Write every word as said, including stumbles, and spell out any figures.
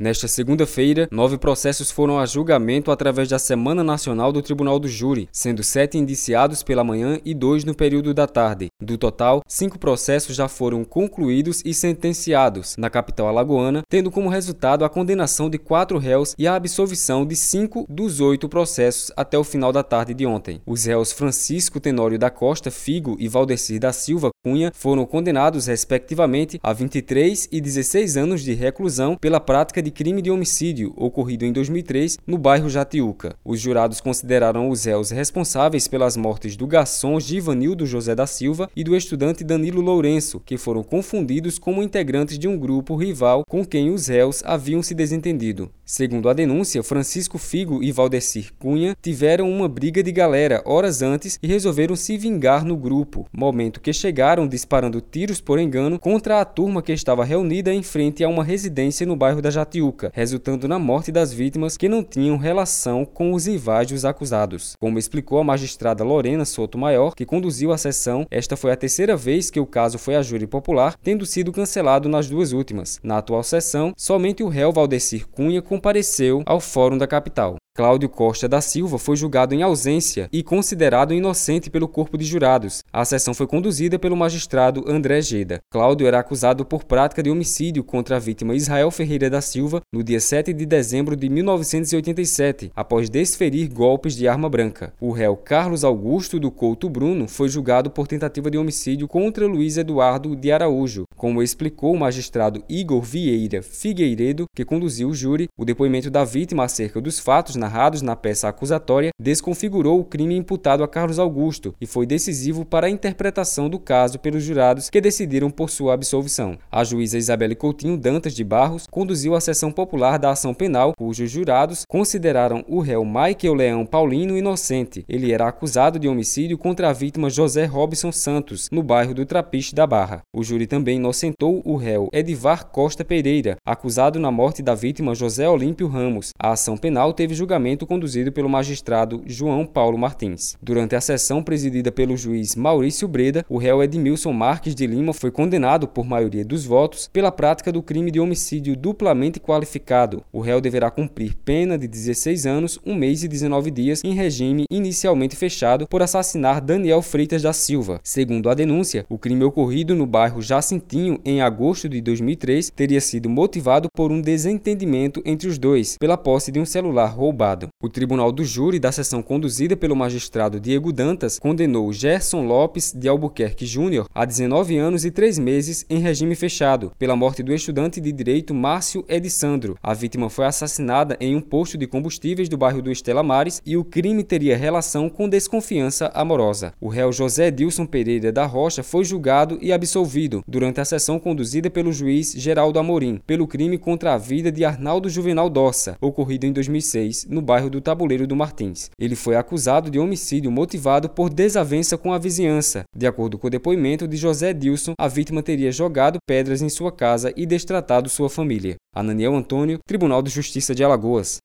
Nesta segunda-feira, nove processos foram a julgamento através da Semana Nacional do Tribunal do Júri, sendo sete indiciados pela manhã e dois no período da tarde. Do total, cinco processos já foram concluídos e sentenciados na capital alagoana, tendo como resultado a condenação de quatro réus e a absolvição de cinco dos oito processos até o final da tarde de ontem. Os réus Francisco Tenório da Costa Figo e Valdecir da Silva Cunha foram condenados, respectivamente, a vinte e três e dezesseis anos de reclusão pela prática de crime de homicídio ocorrido em dois mil e três no bairro Jatiuca. Os jurados consideraram os réus responsáveis pelas mortes do garçom Givanildo José da Silva e do estudante Danilo Lourenço, que foram confundidos como integrantes de um grupo rival com quem os réus haviam se desentendido. Segundo a denúncia, Francisco Figo e Valdecir Cunha tiveram uma briga de galera horas antes e resolveram se vingar no grupo, momento que chegaram disparando tiros por engano contra a turma que estava reunida em frente a uma residência no bairro da Jatiuca, resultando na morte das vítimas que não tinham relação com os rivais dos acusados. Como explicou a magistrada Lorena Sotomayor, que conduziu a sessão, esta foi a terceira vez que o caso foi a júri popular, tendo sido cancelado nas duas últimas. Na atual sessão, somente o réu Valdecir Cunha compareceu ao Fórum da Capital. Cláudio Costa da Silva foi julgado em ausência e considerado inocente pelo corpo de jurados. A sessão foi conduzida pelo magistrado André Geda. Cláudio era acusado por prática de homicídio contra a vítima Israel Ferreira da Silva no dia sete de dezembro de mil novecentos e oitenta e sete, após desferir golpes de arma branca. O réu Carlos Augusto do Couto Bruno foi julgado por tentativa de homicídio contra Luiz Eduardo de Araújo. Como explicou o magistrado Igor Vieira Figueiredo, que conduziu o júri, o depoimento da vítima acerca dos fatos narrados na peça acusatória desconfigurou o crime imputado a Carlos Augusto e foi decisivo para a interpretação do caso pelos jurados, que decidiram por sua absolvição. A juíza Isabelle Coutinho Dantas de Barros conduziu a sessão popular da ação penal, cujos jurados consideraram o réu Michael Leão Paulino inocente. Ele era acusado de homicídio contra a vítima José Robson Santos, no bairro do Trapiche da Barra. O júri também inocentou o réu Edivar Costa Pereira, acusado na morte da vítima José Olímpio Ramos. A ação penal teve julgamento conduzido pelo magistrado João Paulo Martins. Durante a sessão presidida pelo juiz Maurício Breda, o réu Edmilson Marques de Lima foi condenado por maioria dos votos pela prática do crime de homicídio duplamente qualificado. O réu deverá cumprir pena de dezesseis anos, um mês e dezenove dias em regime inicialmente fechado por assassinar Daniel Freitas da Silva. Segundo a denúncia, o crime ocorrido no bairro Jacintinho em agosto de dois mil e três teria sido motivado por um desentendimento entre os dois pela posse de um celular roubado. O Tribunal do Júri da sessão conduzida pelo magistrado Diego Dantas condenou Gerson Lopes de Albuquerque Júnior a dezenove anos e três meses em regime fechado pela morte do estudante de direito Márcio Edissandro. A vítima foi assassinada em um posto de combustíveis do bairro do Estela Maris e o crime teria relação com desconfiança amorosa. O réu José Dilson Pereira da Rocha foi julgado e absolvido durante a sessão conduzida pelo juiz Geraldo Amorim pelo crime contra a vida de Arnaldo Juvenal Dossa, ocorrido em dois mil e seis, no bairro do Tabuleiro do Martins. Ele foi acusado de homicídio motivado por desavença com a vizinhança. De acordo com o depoimento de José Dilson, a vítima teria jogado pedras em sua casa e destratado sua família. Ananiel Antônio, Tribunal de Justiça de Alagoas.